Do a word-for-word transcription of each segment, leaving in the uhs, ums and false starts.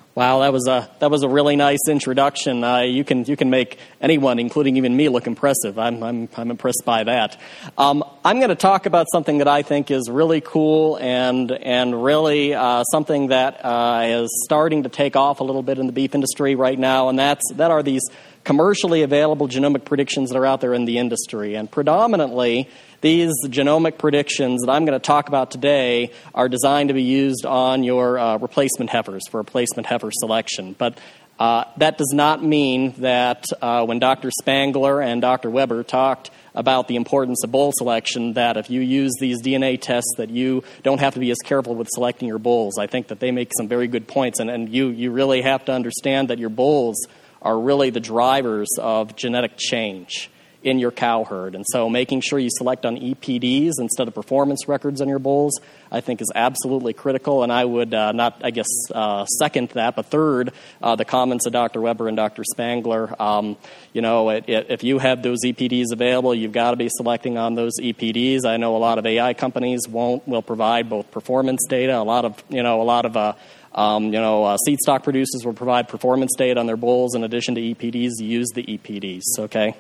Wow, that was a that was a really nice introduction. Uh, you can you can make anyone, including even me, look impressive. I'm I'm I'm impressed by that. Um, I'm going to talk about something that I think is really cool and and really uh, something that uh, is starting to take off a little bit in the beef industry right now, and that's that are these commercially available genomic predictions that are out there in the industry, and predominantly. These genomic predictions that I'm going to talk about today are designed to be used on your uh, replacement heifers for replacement heifer selection. But uh, that does not mean that uh, when Doctor Spangler and Doctor Weber talked about the importance of bull selection, that if you use these D N A tests that you don't have to be as careful with selecting your bulls. I think that they make some very good points, and, and you, you really have to understand that your bulls are really the drivers of genetic change in your cow herd. And so making sure you select on E P Ds instead of performance records on your bulls, I think is absolutely critical. And I would uh, not, I guess, uh, second that, but third, uh, the comments of Doctor Weber and Doctor Spangler. Um, you know, it, it, if you have those E P Ds available, you've got to be selecting on those E P Ds. I know a lot of A I companies won't, will provide both performance data, a lot of, you know, a lot of, uh, Um, you know, uh, seed stock producers will provide performance data on their bulls in addition to E P Ds. You use the E P Ds, okay?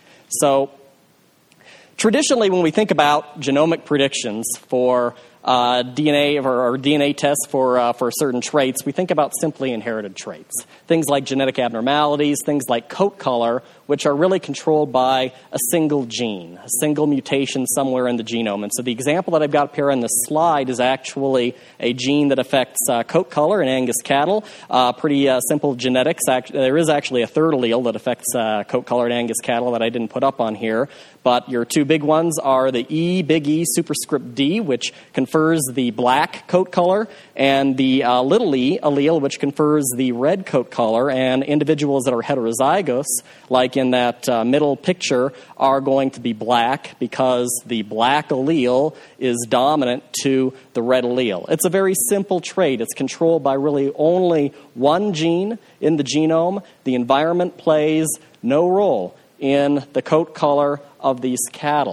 So traditionally, when we think about genomic predictions for uh, D N A or, or D N A tests for uh, for certain traits, we think about simply inherited traits. Things like genetic abnormalities, things like coat color, which are really controlled by a single gene, a single mutation somewhere in the genome. And so the example that I've got up here on this slide is actually a gene that affects uh, coat color in Angus cattle. Uh, pretty uh, simple genetics. Act- there is actually a third allele that affects uh, coat color in Angus cattle that I didn't put up on here. But your two big ones are the E, big E superscript D, which confers the black coat color, and the uh, little e allele, which confers the red coat color. And individuals that are heterozygous, like in that uh, middle picture, are going to be black because the black allele is dominant to the red allele. It's a very simple trait. It's controlled by really only one gene in the genome. The environment plays no role in the coat color of these cattle.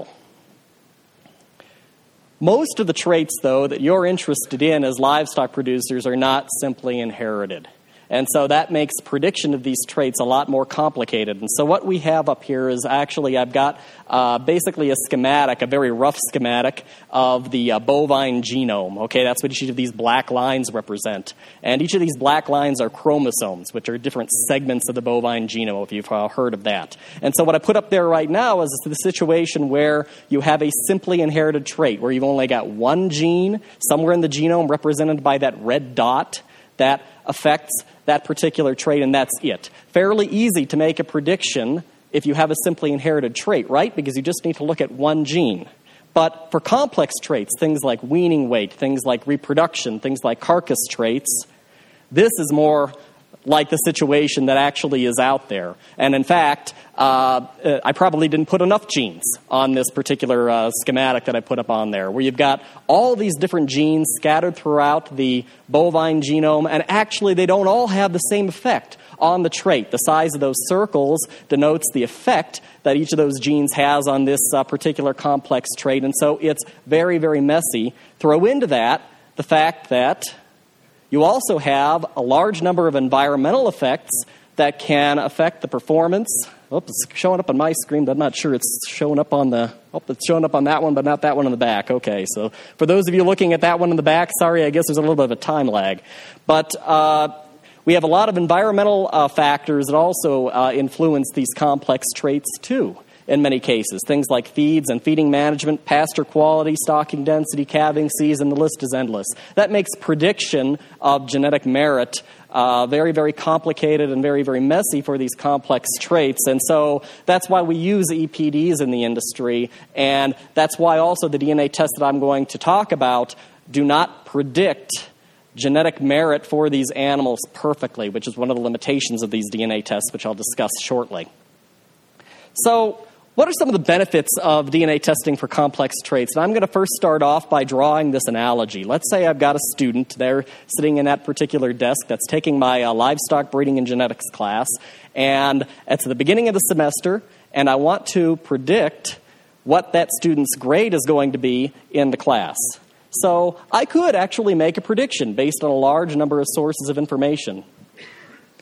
Most of the traits, though, that you're interested in as livestock producers are not simply inherited. And so that makes prediction of these traits a lot more complicated. And so what we have up here is actually, I've got uh, basically a schematic, a very rough schematic of the uh, bovine genome. Okay, that's what each of these black lines represent. And each of these black lines are chromosomes, which are different segments of the bovine genome, if you've uh, heard of that. And so what I put up there right now is the situation where you have a simply inherited trait, where you've only got one gene somewhere in the genome represented by that red dot that affects that particular trait, and that's it. Fairly easy to make a prediction if you have a simply inherited trait, right? Because you just need to look at one gene. But for complex traits, things like weaning weight, things like reproduction, things like carcass traits, this is more like the situation that actually is out there. And in fact, uh, I probably didn't put enough genes on this particular uh, schematic that I put up on there, where you've got all these different genes scattered throughout the bovine genome, and actually they don't all have the same effect on the trait. The size of those circles denotes the effect that each of those genes has on this uh, particular complex trait, and so it's very, very messy. Throw into that the fact that you also have a large number of environmental effects that can affect the performance. Oh, it's showing up on my screen, but I'm not sure it's showing up on the... Oh, it's showing up on that one, but not that one in the back. Okay, so for those of you looking at that one in the back, sorry, I guess there's a little bit of a time lag. But uh, we have a lot of environmental uh, factors that also uh, influence these complex traits, too. In many cases, things like feeds and feeding management, pasture quality, stocking density, calving season, the list is endless. That makes prediction of genetic merit uh, very, very complicated and very, very messy for these complex traits. And so that's why we use E P Ds in the industry, and that's why also the D N A tests that I'm going to talk about do not predict genetic merit for these animals perfectly, which is one of the limitations of these D N A tests, which I'll discuss shortly. So, what are some of the benefits of D N A testing for complex traits? And I'm going to first start off by drawing this analogy. Let's say I've got a student there sitting in that particular desk that's taking my uh, livestock breeding and genetics class, and it's the beginning of the semester, and I want to predict what that student's grade is going to be in the class. So I could actually make a prediction based on a large number of sources of information.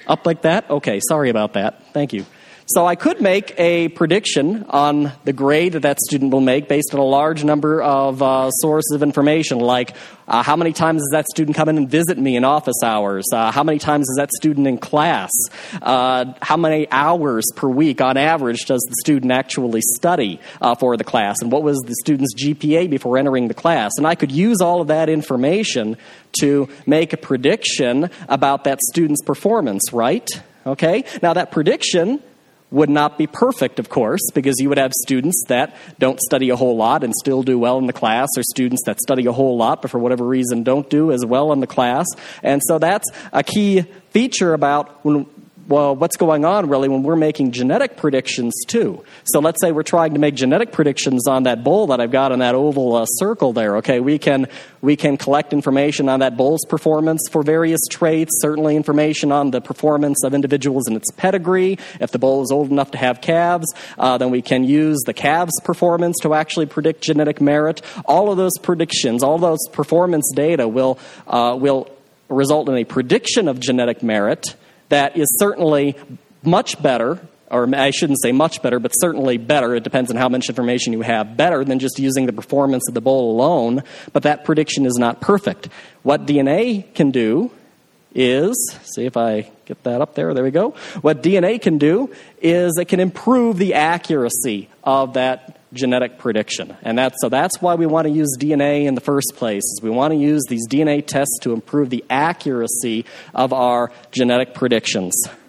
Up like that? Okay, sorry about that. Thank you. So I could make a prediction on the grade that that student will make based on a large number of uh, sources of information, like uh, how many times does that student come in and visit me in office hours? Uh, how many times is that student in class? Uh, how many hours per week on average does the student actually study uh, for the class? And what was the student's G P A before entering the class? And I could use all of that information to make a prediction about that student's performance, right? Okay? Now that prediction would not be perfect, of course, because you would have students that don't study a whole lot and still do well in the class, or students that study a whole lot but for whatever reason don't do as well in the class. And so that's a key feature about when well, what's going on really when we're making genetic predictions too. So let's say we're trying to make genetic predictions on that bull that I've got in that oval uh, circle there. Okay, we can we can collect information on that bull's performance for various traits, certainly information on the performance of individuals in its pedigree. If the bull is old enough to have calves, uh, then we can use the calves' performance to actually predict genetic merit. All of those predictions, all those performance data will uh, will result in a prediction of genetic merit that is certainly much better, or I shouldn't say much better, but certainly better. It depends on how much information you have. Better than just using the performance of the bull alone, but that prediction is not perfect. What D N A can do is, see if I get that up there, there we go. What D N A can do is it can improve the accuracy of that genetic prediction. And that's, so that's why we want to use D N A in the first place, is we want to use these D N A tests to improve the accuracy of our genetic predictions.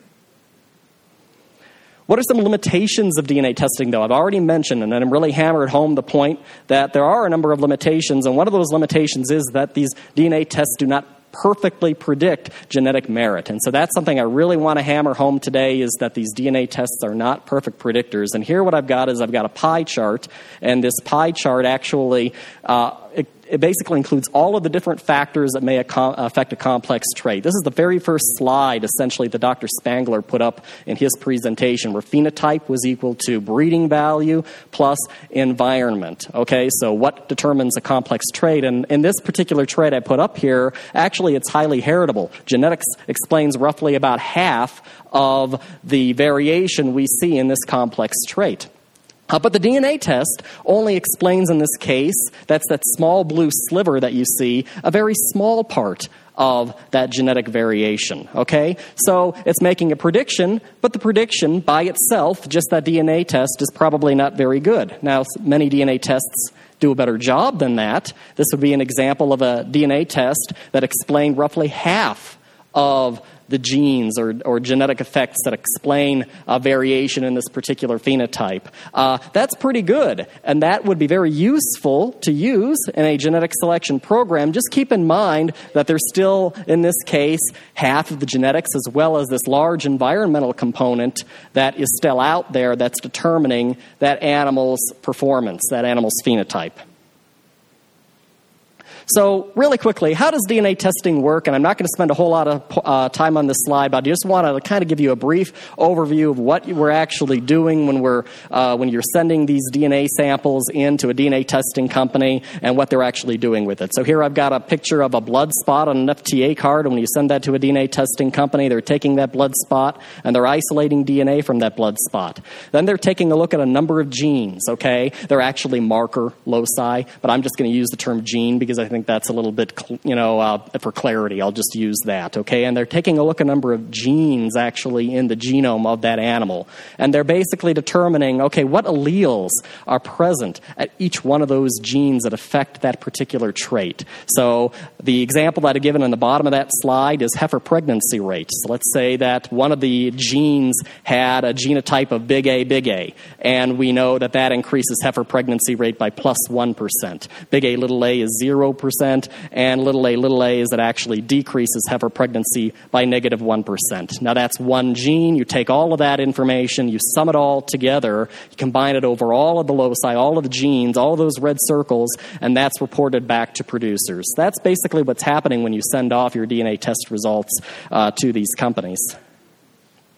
What are some limitations of D N A testing, though? I've already mentioned, and I'm really hammered home the point that there are a number of limitations, and one of those limitations is that these D N A tests do not perfectly predict genetic merit. And so that's something I really want to hammer home today, is that these D N A tests are not perfect predictors. And here what I've got is I've got a pie chart, and this pie chart actually uh, it, it basically includes all of the different factors that may affect a complex trait. This is the very first slide, essentially, that Doctor Spangler put up in his presentation, where phenotype was equal to breeding value plus environment. Okay, so what determines a complex trait? And in this particular trait I put up here, actually it's highly heritable. Genetics explains roughly about half of the variation we see in this complex trait. Uh, but the D N A test only explains in this case, that's that small blue sliver that you see, a very small part of that genetic variation, okay? So it's making a prediction, but the prediction by itself, just that D N A test, is probably not very good. Now, many D N A tests do a better job than that. This would be an example of a D N A test that explained roughly half of the genes or, or genetic effects that explain a variation in this particular phenotype. Uh, that's pretty good, and that would be very useful to use in a genetic selection program. Just keep in mind that there's still, in this case, half of the genetics as well as this large environmental component that is still out there that's determining that animal's performance, that animal's phenotype. So really quickly, how does D N A testing work? And I'm not going to spend a whole lot of uh, time on this slide, but I just want to kind of give you a brief overview of what we're actually doing when we're uh, when you're sending these D N A samples into a D N A testing company and what they're actually doing with it. So here I've got a picture of a blood spot on an F T A card. And when you send that to a D N A testing company, they're taking that blood spot and they're isolating D N A from that blood spot. Then they're taking a look at a number of genes, okay? They're actually marker loci, but I'm just going to use the term gene because I think I think that's a little bit, you know, uh, for clarity. I'll just use that, okay? And they're taking a look at a number of genes actually in the genome of that animal. And they're basically determining, okay, what alleles are present at each one of those genes that affect that particular trait. So the example that I've given on the bottom of that slide is heifer pregnancy rate. So let's say that one of the genes had a genotype of big A, big A, and we know that that increases heifer pregnancy rate by plus one percent. Big A, little a is zero percent. And little a, little a is that actually decreases heifer pregnancy by negative one percent. Now that's one gene. You take all of that information, you sum it all together, you combine it over all of the loci, all of the genes, all of those red circles, and that's reported back to producers. That's basically what's happening when you send off your D N A test results uh, to these companies.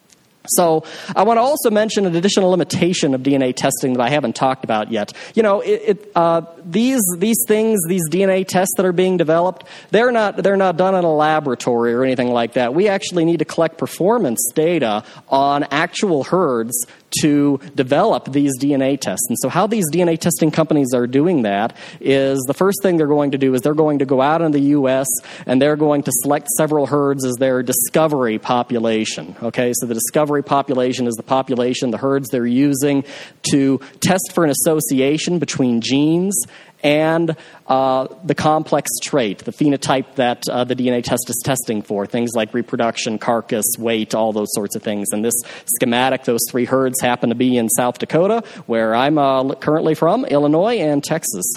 So I want to also mention an additional limitation of D N A testing that I haven't talked about yet. You know, it, it, uh, these these things, these D N A tests that are being developed, they're not they're not done in a laboratory or anything like that. We actually need to collect performance data on actual herds to develop these D N A tests. And so how these D N A testing companies are doing that is the first thing they're going to do is they're going to go out in the U S and they're going to select several herds as their discovery population. Okay, so the discovery population is the population, the herds they're using to test for an association between genes and uh, the complex trait, the phenotype that uh, the D N A test is testing for, things like reproduction, carcass, weight, all those sorts of things. And this schematic, those three herds happen to be in South Dakota, where I'm uh, currently from, Illinois, and Texas.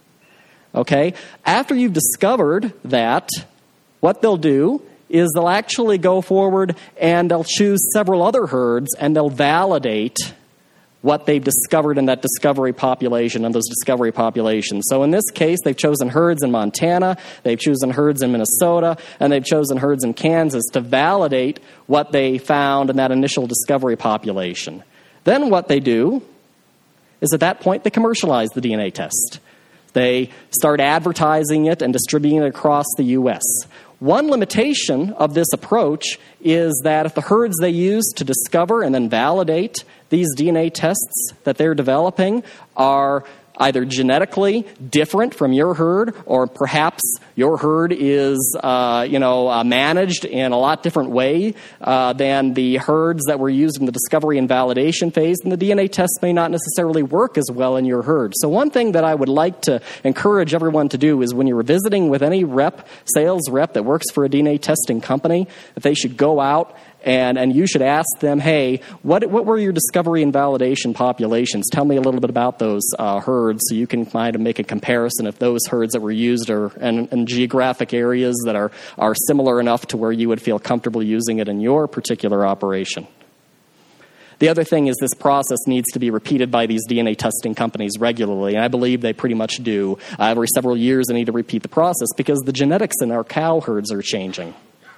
Okay? After you've discovered that, what they'll do is they'll actually go forward and they'll choose several other herds and they'll validate what they've discovered in that discovery population, and those discovery populations. So in this case, they've chosen herds in Montana, they've chosen herds in Minnesota, and they've chosen herds in Kansas to validate what they found in that initial discovery population. Then what they do is at that point they commercialize the D N A test. They start advertising it and distributing it across the U S One limitation of this approach is that if the herds they use to discover and then validate these D N A tests that they're developing are either genetically different from your herd, or perhaps your herd is, uh, you know, uh, managed in a lot different way uh, than the herds that were used in the discovery and validation phase, and the D N A tests may not necessarily work as well in your herd. So one thing that I would like to encourage everyone to do is when you're visiting with any rep, sales rep that works for a D N A testing company, that they should go out And and you should ask them, hey, what what were your discovery and validation populations? Tell me a little bit about those uh, herds so you can kind of make a comparison if those herds that were used are in, in geographic areas that are, are similar enough to where you would feel comfortable using it in your particular operation. The other thing is this process needs to be repeated by these D N A testing companies regularly, and I believe they pretty much do. Uh, every several years they need to repeat the process because the genetics in our cow herds are changing.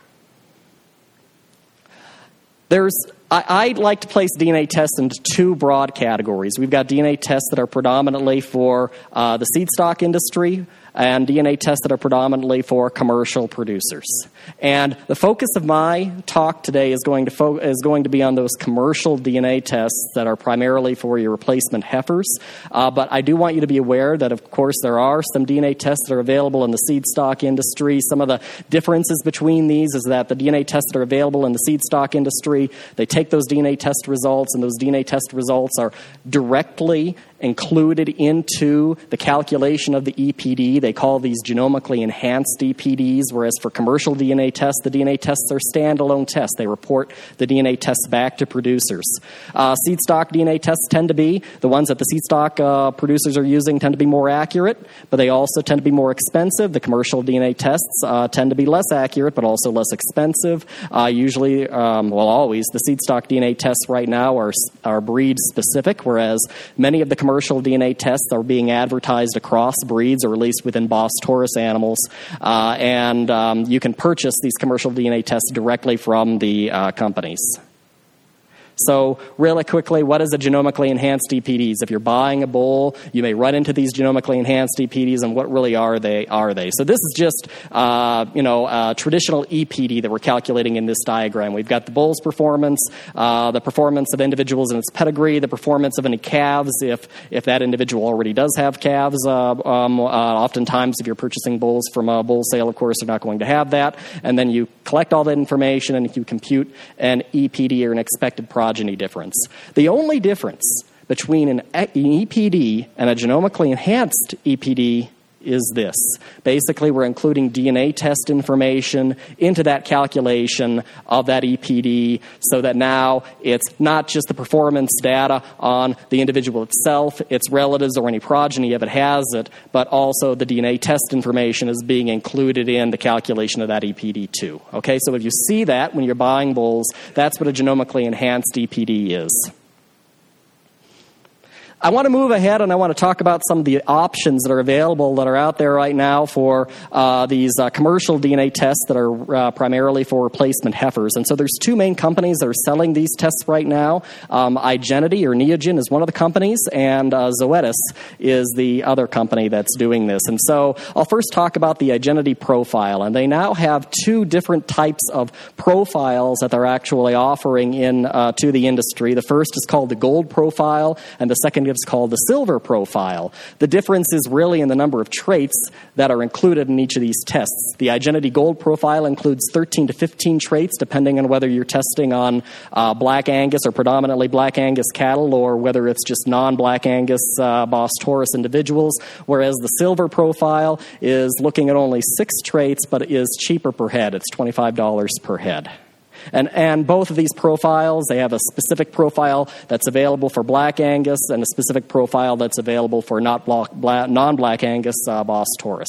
There's, I, I like to place D N A tests into two broad categories. We've got D N A tests that are predominantly for uh, the seed stock industry, and D N A tests that are predominantly for commercial producers. And the focus of my talk today is going to fo- is going to be on those commercial D N A tests that are primarily for your replacement heifers. Uh, but I do want you to be aware that, of course, there are some D N A tests that are available in the seed stock industry. Some of the differences between these is that the D N A tests that are available in the seed stock industry, they take those D N A test results, and those D N A test results are directly included into the calculation of the E P D. They call these genomically enhanced E P Ds, whereas for commercial D N A tests, the D N A tests are standalone tests. They report the D N A tests back to producers. Uh, seed stock D N A tests tend to be, the ones that the seed stock uh, producers are using tend to be more accurate, but they also tend to be more expensive. The commercial D N A tests uh, tend to be less accurate, but also less expensive. Uh, usually, um, well, always, the seed stock D N A tests right now are, are breed specific, whereas many of the commercial Commercial D N A tests are being advertised across breeds or released within Bos Taurus animals, uh, and um, you can purchase these commercial D N A tests directly from the uh, companies. So really quickly, what is a genomically enhanced E P Ds? If you're buying a bull, you may run into these genomically enhanced E P Ds, and what really are they? Are they? So this is just uh, you know a traditional E P D that we're calculating in this diagram. We've got the bull's performance, uh, the performance of individuals in its pedigree, the performance of any calves if if that individual already does have calves. Uh, um, uh, oftentimes, if you're purchasing bulls from a bull sale, of course, they're not going to have that. And then you collect all that information and you compute an E P D or an expected progeny difference. The only difference between an E P D and a genomically enhanced E P D is this. Basically, we're including D N A test information into that calculation of that E P D so that now it's not just the performance data on the individual itself, its relatives, or any progeny if it has it, but also the D N A test information is being included in the calculation of that E P D too. Okay, so if you see that when you're buying bulls, that's what a genomically enhanced E P D is. I want to move ahead and I want to talk about some of the options that are available that are out there right now for uh, these uh, commercial D N A tests that are uh, primarily for replacement heifers. And so there's two main companies that are selling these tests right now. Um, Igenity or Neogen is one of the companies, and uh, Zoetis is the other company that's doing this. And so I'll first talk about the Igenity profile. And they now have two different types of profiles that they're actually offering in uh, to the industry. The first is called the gold profile, and the second is called the silver profile. The difference is really in the number of traits that are included in each of these tests. The Igenity Gold profile includes thirteen to fifteen traits, depending on whether you're testing on uh, Black Angus or predominantly Black Angus cattle, or whether it's just non-Black Angus uh, Bos Taurus individuals, whereas the silver profile is looking at only six traits, but is cheaper per head. It's twenty-five dollars per head. And, and both of these profiles, they have a specific profile that's available for Black Angus and a specific profile that's available for not black, black, non-Black Angus uh, Bos Taurus.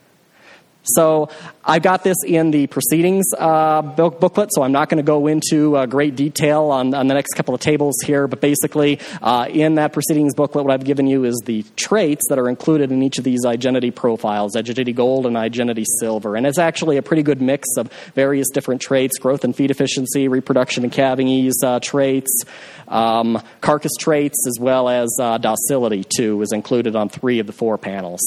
So I've got this in the proceedings uh, booklet, so I'm not going to go into uh, great detail on, on the next couple of tables here, but basically uh, in that proceedings booklet, what I've given you is the traits that are included in each of these Igenity profiles, Igenity Gold and Igenity Silver. And it's actually a pretty good mix of various different traits: growth and feed efficiency, reproduction and calving ease uh, traits, um, carcass traits, as well as uh, docility, too, is included on three of the four panels.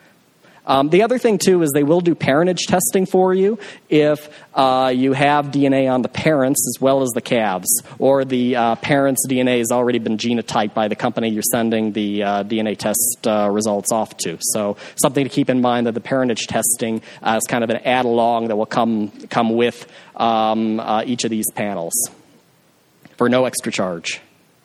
Um, the other thing, too, is they will do parentage testing for you if uh, you have D N A on the parents as well as the calves, or the uh, parents' D N A has already been genotyped by the company you're sending the uh, D N A test uh, results off to. So something to keep in mind, that the parentage testing uh, is kind of an add-along that will come, come with um, uh, each of these panels for no extra charge.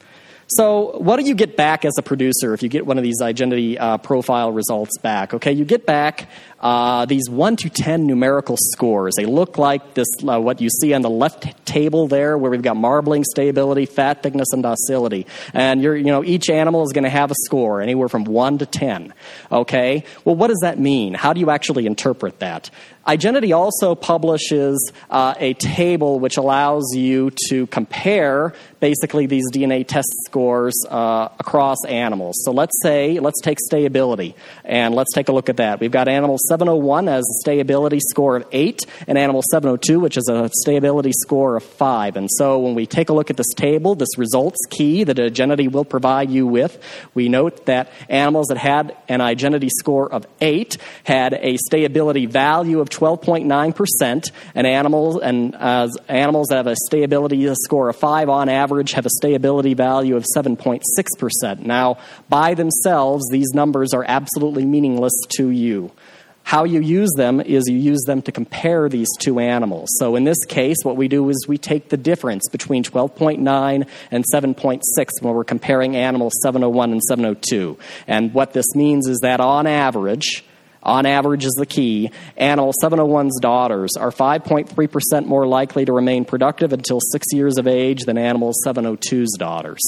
So what do you get back as a producer if you get one of these Igenity uh, profile results back? Okay, you get back uh, these one to ten numerical scores. They look like this, uh, what you see on the left table there, where we've got marbling, stability, fat thickness, and docility. And you're, you know, each animal is going to have a score anywhere from one to ten. Okay, well, what does that mean? How do you actually interpret that? Igenity also publishes uh, a table which allows you to compare basically these D N A test scores uh, across animals. So let's say, let's take stability, and let's take a look at that. We've got animal seven oh one has a stability score of eight, and animal seven oh two, which is a stability score of five. And so when we take a look at this table, this results key that Igenity will provide you with, we note that animals that had an Igenity score of eight had a stability value of twelve point nine percent, and animals and uh, animals that have a stability score of five on average have a stability value of seven point six percent. Now, by themselves, these numbers are absolutely meaningless to you. How you use them is you use them to compare these two animals. So in this case, what we do is we take the difference between twelve point nine and seven point six when we're comparing animals seven oh one and seven oh two. And what this means is that on average, on average is the key, animal seven oh one's daughters are five point three percent more likely to remain productive until six years of age than animal seven oh two's daughters.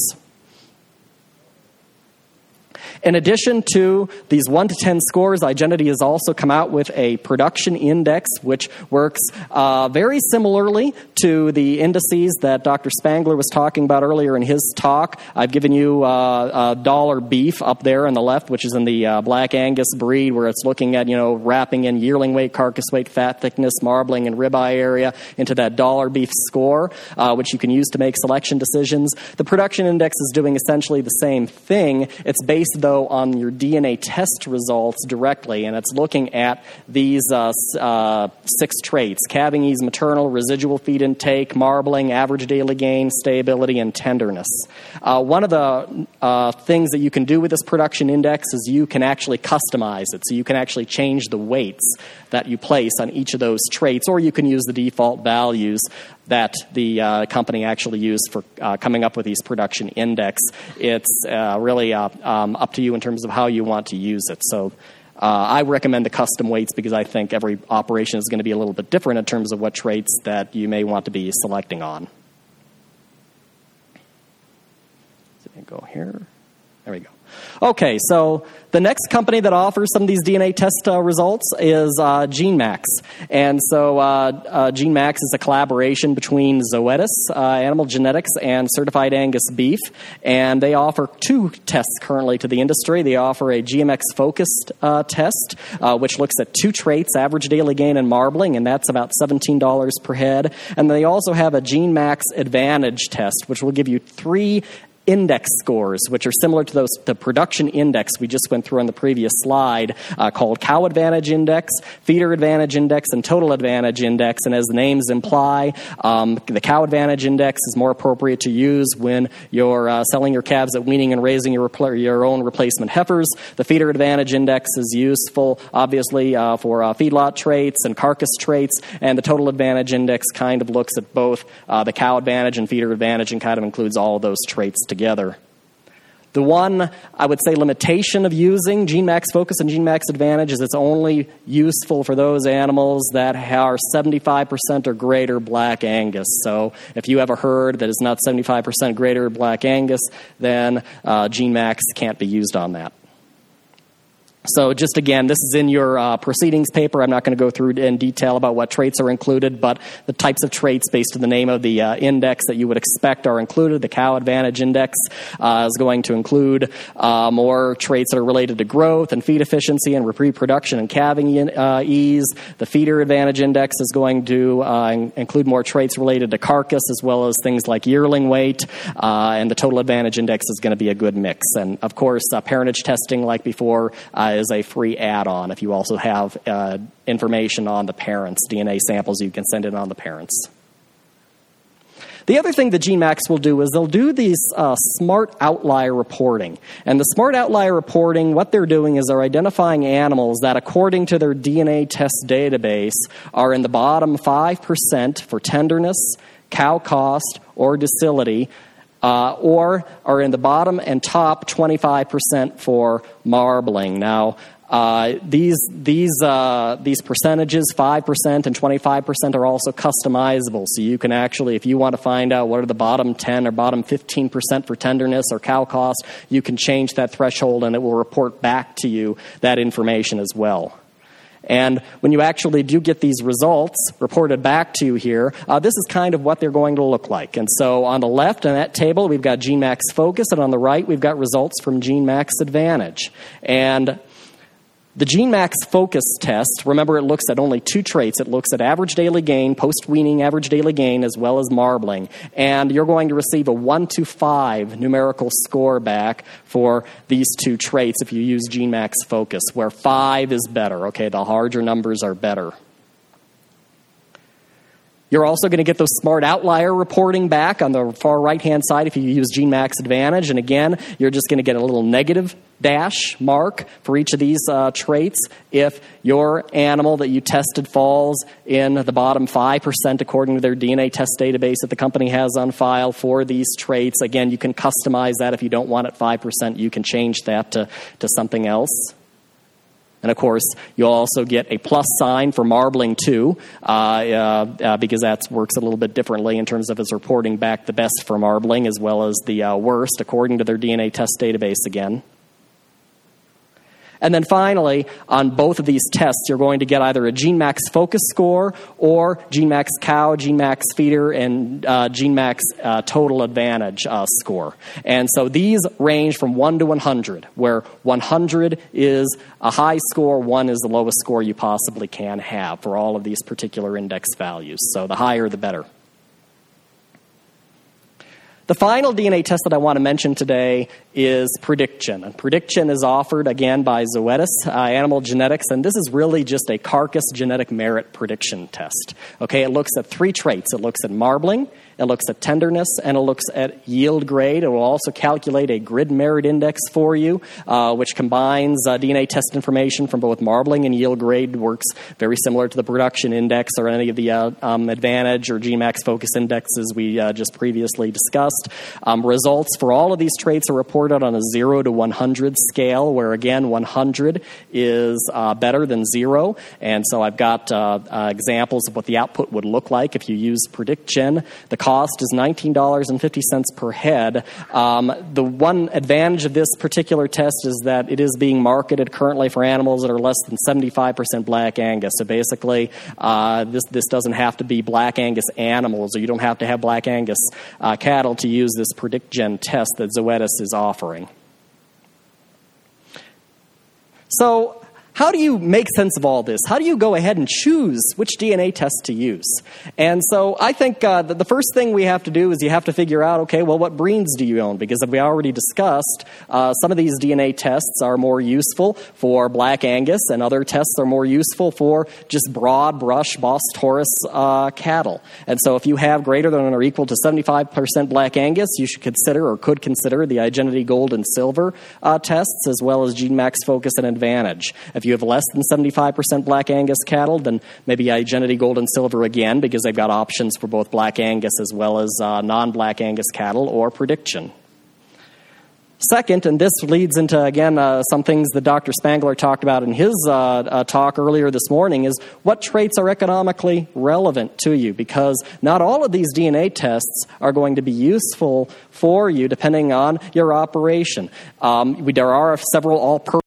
In addition to these one to ten scores, Igenity has also come out with a production index, which works uh, very similarly to the indices that Doctor Spangler was talking about earlier in his talk. I've given you uh, a dollar beef up there on the left, which is in the uh, Black Angus breed, where it's looking at, you know, wrapping in yearling weight, carcass weight, fat thickness, marbling, and ribeye area into that dollar beef score, uh, which you can use to make selection decisions. The production index is doing essentially the same thing. It's based, though, on your D N A test results directly, and it's looking at these uh, uh, six traits: calving ease, maternal, residual feed intake, marbling, average daily gain, stability, and tenderness. Uh, one of the uh, things that you can do with this production index is you can actually customize it, so you can actually change the weights that you place on each of those traits, or you can use the default values that the uh, company actually used for uh, coming up with these production index. It's uh, really uh, um, up to you in terms of how you want to use it. So uh, I recommend the custom weights because I think every operation is going to be a little bit different in terms of what traits that you may want to be selecting on. So go here. There we go. Okay, so the next company that offers some of these D N A test uh, results is uh, GeneMax. And so uh, uh, GeneMax is a collaboration between Zoetis, uh, Animal Genetics, and Certified Angus Beef. And they offer two tests currently to the industry. They offer a G M X-focused uh, test, uh, which looks at two traits, average daily gain and marbling, and that's about seventeen dollars per head. And they also have a GeneMax Advantage test, which will give you three index scores, which are similar to those the production index we just went through on the previous slide, uh, called Cow Advantage Index, Feeder Advantage Index, and Total Advantage Index. And as the names imply, um, the Cow Advantage Index is more appropriate to use when you're uh, selling your calves at weaning and raising your, repl- your own replacement heifers. The Feeder Advantage Index is useful, obviously, uh, for uh, feedlot traits and carcass traits, and the Total Advantage Index kind of looks at both uh, the Cow Advantage and Feeder Advantage and kind of includes all of those traits together. The one, I would say, limitation of using GeneMax Focus and GeneMax Advantage is it's only useful for those animals that are seventy-five percent or greater Black Angus. So if you have a herd that is not seventy-five percent greater Black Angus, then uh, GeneMax can't be used on that. So just again, this is in your uh, proceedings paper. I'm not going to go through in detail about what traits are included, but the types of traits based on the name of the uh, index that you would expect are included. The Cow Advantage Index uh, is going to include uh, more traits that are related to growth and feed efficiency and reproduction and calving uh, ease. The Feeder Advantage Index is going to uh, include more traits related to carcass as well as things like yearling weight. Uh, and the Total Advantage Index is going to be a good mix. And of course, uh, parentage testing, like before, uh, is a free add-on if you also have uh, information on the parents, D N A samples you can send in on the parents. The other thing that GeneMax will do is they'll do these uh, smart outlier reporting. And the smart outlier reporting, what they're doing is they're identifying animals that, according to their D N A test database, are in the bottom five percent for tenderness, cow cost, or docility, Uh, or are in the bottom and top twenty-five percent for marbling. Now, uh, these these uh, these percentages, five percent and twenty-five percent, are also customizable. So you can actually, if you want to find out what are the bottom ten or bottom fifteen percent for tenderness or cow cost, you can change that threshold and it will report back to you that information as well. And when you actually do get these results reported back to you here, uh, this is kind of what they're going to look like. And so on the left in that table, we've got GeneMax Focus, and on the right, we've got results from GeneMax Advantage. And the GeneMax Focus test, remember, it looks at only two traits. It looks at average daily gain, post-weaning average daily gain, as well as marbling. And you're going to receive a one to five numerical score back for these two traits if you use GeneMax Focus, where five is better. Okay, the larger numbers are better. You're also going to get those smart outlier reporting back on the far right-hand side if you use GeneMax Advantage. And again, you're just going to get a little negative dash mark for each of these uh, traits if your animal that you tested falls in the bottom five percent according to their D N A test database that the company has on file for these traits. Again, you can customize that. If you don't want it five percent, you can change that to, to something else. And, of course, you'll also get a plus sign for marbling, too, uh, uh, uh, because that works a little bit differently in terms of its reporting back the best for marbling as well as the uh, worst, according to their D N A test database again. And then finally, on both of these tests, you're going to get either a GeneMax Focus score or GeneMax Cow, GeneMax Feeder, and uh, GeneMax uh, Total Advantage uh, score. And so these range from one to one hundred, where one hundred is a high score, one is the lowest score you possibly can have for all of these particular index values. So the higher, the better. The final D N A test that I want to mention today is Prediction. And Prediction is offered, again, by Zoetis uh, Animal Genetics, and this is really just a carcass genetic merit prediction test. Okay, it looks at three traits. It looks at marbling, it looks at tenderness, and it looks at yield grade. It will also calculate a grid merit index for you, uh, which combines uh, D N A test information from both marbling and yield grade. Works very similar to the production index or any of the uh, um, Advantage or GeneMax Focus indexes we uh, just previously discussed. discussed. Um, results for all of these traits are reported on a zero to one hundred scale, where again, one hundred is uh, better than zero. And so I've got uh, uh, examples of what the output would look like if you use PredictGen. The cost is nineteen dollars and fifty cents per head. Um, the one advantage of this particular test is that it is being marketed currently for animals that are less than seventy-five percent Black Angus. So basically, uh, this, this doesn't have to be Black Angus animals, or you don't have to have Black Angus uh, cattle to use this PredictGen test that Zoetis is offering. So, how do you make sense of all this? How do you go ahead and choose which D N A test to use? And so I think uh, that the first thing we have to do is you have to figure out, okay, well, what breeds do you own? Because as we already discussed, uh, some of these D N A tests are more useful for Black Angus, and other tests are more useful for just broad brush Bos Taurus uh, cattle. And so if you have greater than or equal to seventy-five percent Black Angus, you should consider or could consider the Igenity Gold and Silver uh, tests, as well as GeneMax Focus and Advantage. If you have less than seventy-five percent Black Angus cattle, then maybe Igenity Gold and Silver again, because they've got options for both Black Angus as well as uh, non-Black Angus cattle, or PredictGen. Second, and this leads into, again, uh, some things that Doctor Spangler talked about in his uh, uh, talk earlier this morning, is what traits are economically relevant to you, because not all of these D N A tests are going to be useful for you depending on your operation. Um, we, there are several all-purpose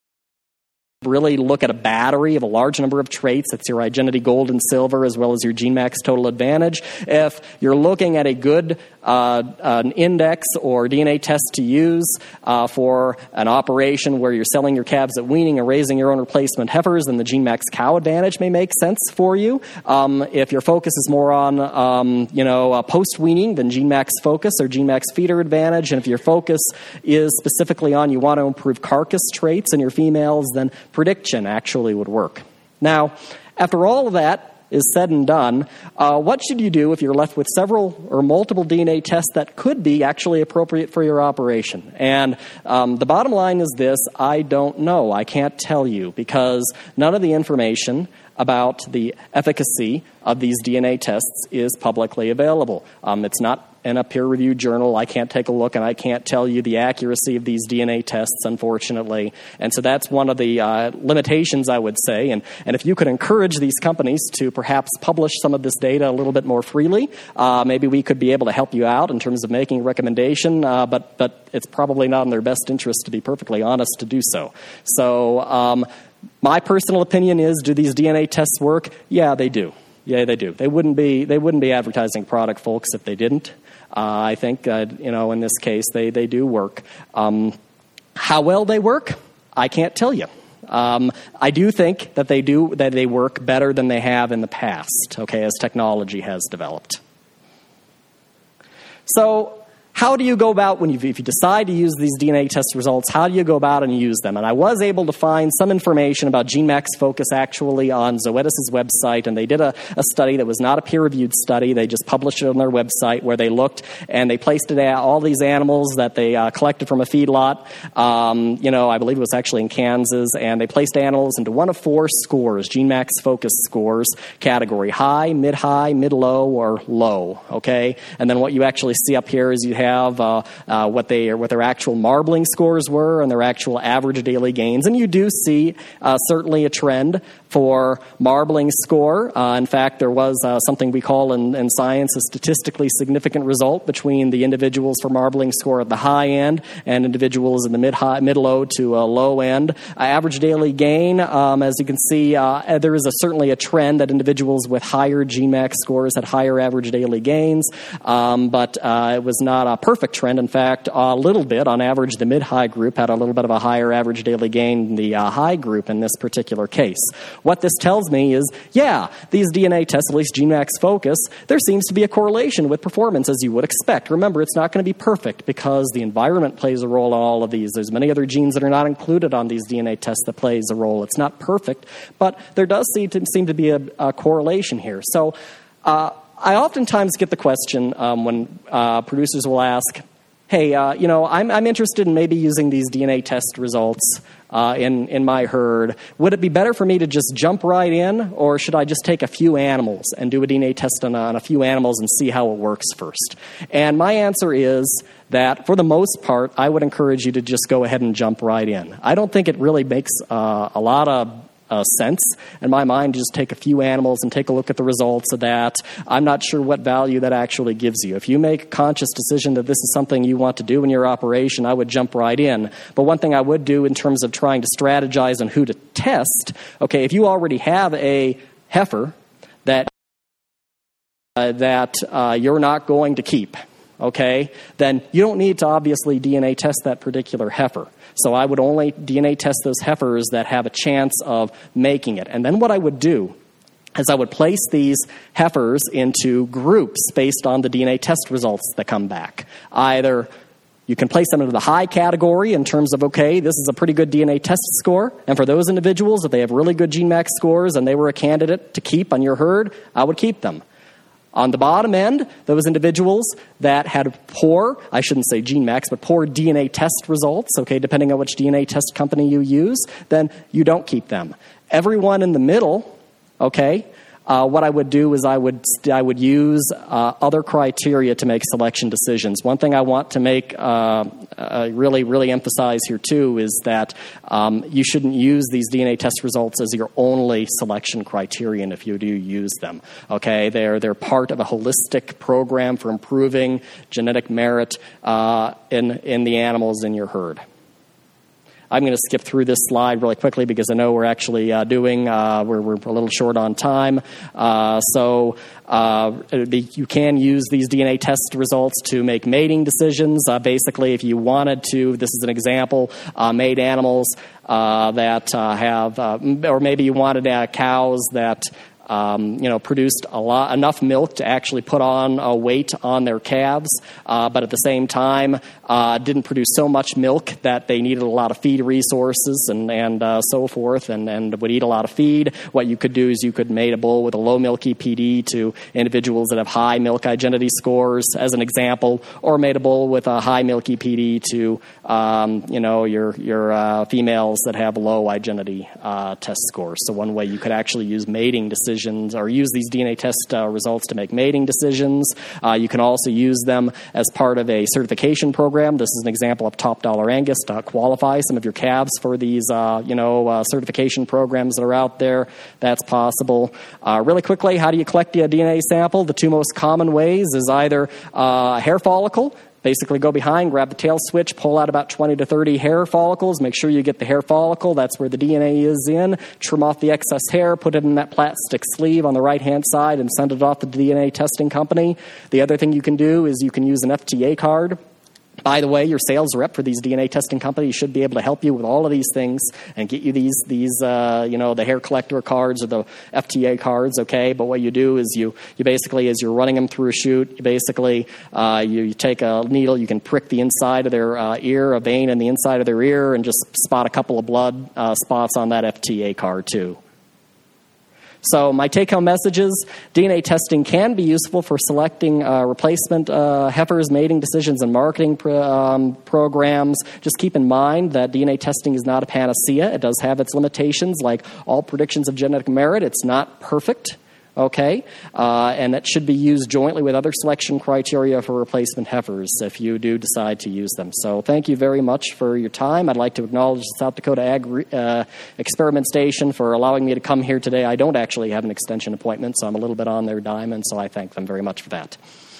really look at a battery of a large number of traits. That's your Igenity Gold and Silver, as well as your GeneMax Total Advantage. If you're looking at a good uh, an index or D N A test to use uh, for an operation where you're selling your calves at weaning and raising your own replacement heifers, then the GeneMax Cow Advantage may make sense for you. Um, if your focus is more on, um, you know, uh, post-weaning, then GeneMax Focus or GeneMax Feeder Advantage. And if your focus is specifically on you want to improve carcass traits in your females, then PredictGen actually would work. Now, after all of that is said and done, uh, what should you do if you're left with several or multiple D N A tests that could be actually appropriate for your operation? And um, the bottom line is this: I don't know. I can't tell you, because none of the information about the efficacy of these D N A tests is publicly available. Um, it's not in a peer-reviewed journal. I can't take a look, and I can't tell you the accuracy of these D N A tests, unfortunately. And so that's one of the uh, limitations, I would say. And, and if you could encourage these companies to perhaps publish some of this data a little bit more freely, uh, maybe we could be able to help you out in terms of making a recommendation, uh, but, but it's probably not in their best interest, to be perfectly honest, to do so. So um, my personal opinion is, do these D N A tests work? Yeah, they do. Yeah, they do. They wouldn't be, they wouldn't be advertising product, folks, if they didn't. Uh, I think, uh, you know, in this case, they, they do work. Um, how well they work, I can't tell you. Um, I do think that they do, that they work better than they have in the past, okay, as technology has developed. So, how do you go about, when you, if you decide to use these D N A test results, how do you go about and use them? And I was able to find some information about GeneMax Focus actually on Zoetis' website, and they did a, a study that was not a peer-reviewed study. They just published it on their website, where they looked and they placed it at all these animals that they uh, collected from a feedlot. Um, you know, I believe it was actually in Kansas, and they placed animals into one of four scores, GeneMax Focus scores, category high, mid-high, mid-low, or low, okay? And then what you actually see up here is you have have uh, uh, what they what their actual marbling scores were and their actual average daily gains. And you do see uh, certainly a trend for marbling score. Uh, in fact, there was uh, something we call in, in science a statistically significant result between the individuals for marbling score at the high end and individuals in the mid-high, mid-low to uh, low end. Uh, average daily gain, um, as you can see, uh, there is a, certainly a trend that individuals with higher GeneMax scores had higher average daily gains, um, but uh, it was not a perfect trend. In fact, a little bit, on average, the mid-high group had a little bit of a higher average daily gain than the uh, high group in this particular case. What this tells me is, yeah, these D N A tests, at least GeneMax Focus, there seems to be a correlation with performance, as you would expect. Remember, it's not going to be perfect because the environment plays a role in all of these. There's many other genes that are not included on these D N A tests that plays a role. It's not perfect, but there does seem to, seem to be a, a correlation here. So uh, I oftentimes get the question um, when uh, producers will ask, hey, uh, you know, I'm, I'm interested in maybe using these D N A test results uh, in, in my herd. Would it be better for me to just jump right in, or should I just take a few animals and do a D N A test on, on a few animals and see how it works first? And my answer is that, for the most part, I would encourage you to just go ahead and jump right in. I don't think it really makes uh, a lot of Uh, sense in my mind to just take a few animals and take a look at the results of that. I'm not sure what value that actually gives you. If you make a conscious decision that this is something you want to do in your operation, I would jump right in. But one thing I would do in terms of trying to strategize on who to test, okay, if you already have a heifer that uh, that uh, you're not going to keep, okay, then you don't need to obviously D N A test that particular heifer. So I would only D N A test those heifers that have a chance of making it. And then what I would do is I would place these heifers into groups based on the D N A test results that come back. Either you can place them into the high category in terms of, okay, this is a pretty good D N A test score, and for those individuals, if they have really good GeneMax scores and they were a candidate to keep on your herd, I would keep them. On the bottom end, those individuals that had poor, I shouldn't say GeneMax, but poor D N A test results, okay, depending on which D N A test company you use, then you don't keep them. Everyone in the middle, okay, uh, what I would do is I would I would use uh, other criteria to make selection decisions. One thing I want to make uh, uh, really, really emphasize here too is that um, you shouldn't use these D N A test results as your only selection criterion if you do use them. Okay, they're they're part of a holistic program for improving genetic merit uh, in in the animals in your herd. I'm going to skip through this slide really quickly because I know we're actually uh, doing, uh, we're, we're a little short on time. Uh, so uh, the, you can use these D N A test results to make mating decisions. Uh, basically, if you wanted to, this is an example, uh, mate animals uh, that uh, have, uh, or maybe you wanted uh, cows that Um, you know, produced a lot, enough milk to actually put on a weight on their calves, uh, but at the same time uh, didn't produce so much milk that they needed a lot of feed resources and, and uh, so forth, and, and would eat a lot of feed. What you could do is you could mate a bull with a low milk E P D to individuals that have high milk identity scores, as an example, or mate a bull with a high milk E P D to, um, you know, your your uh, females that have low identity uh, test scores. So one way you could actually use mating decisions or use these D N A test uh, results to make mating decisions. Uh, you can also use them as part of a certification program. This is an example of Top Dollar Angus to qualify some of your calves for these, uh, you know, uh, certification programs that are out there. That's possible. Uh, really quickly, how do you collect a D N A sample? The two most common ways is either uh, a hair follicle. Basically go behind, grab the tail switch, pull out about twenty to thirty hair follicles. Make sure you get the hair follicle. That's where the D N A is in. Trim off the excess hair, put it in that plastic sleeve on the right-hand side, and send it off to the D N A testing company. The other thing you can do is you can use an F T A card. By the way, your sales rep for these D N A testing companies should be able to help you with all of these things and get you these, these uh, you know, the hair collector cards or the F T A cards, okay? But what you do is you, you basically, as you're running them through a chute, you basically, uh, you, you take a needle, you can prick the inside of their uh, ear, a vein in the inside of their ear, and just spot a couple of blood uh, spots on that F T A card too. So my take-home messages, D N A testing can be useful for selecting uh, replacement uh, heifers, mating decisions, and marketing pro- um, programs. Just keep in mind that D N A testing is not a panacea. It does have its limitations, like all predictions of genetic merit. It's not perfect, okay? Uh, and it should be used jointly with other selection criteria for replacement heifers if you do decide to use them. So thank you very much for your time. I'd like to acknowledge the South Dakota Ag uh, Experiment Station for allowing me to come here today. I don't actually have an extension appointment, so I'm a little bit on their dime, and so I thank them very much for that.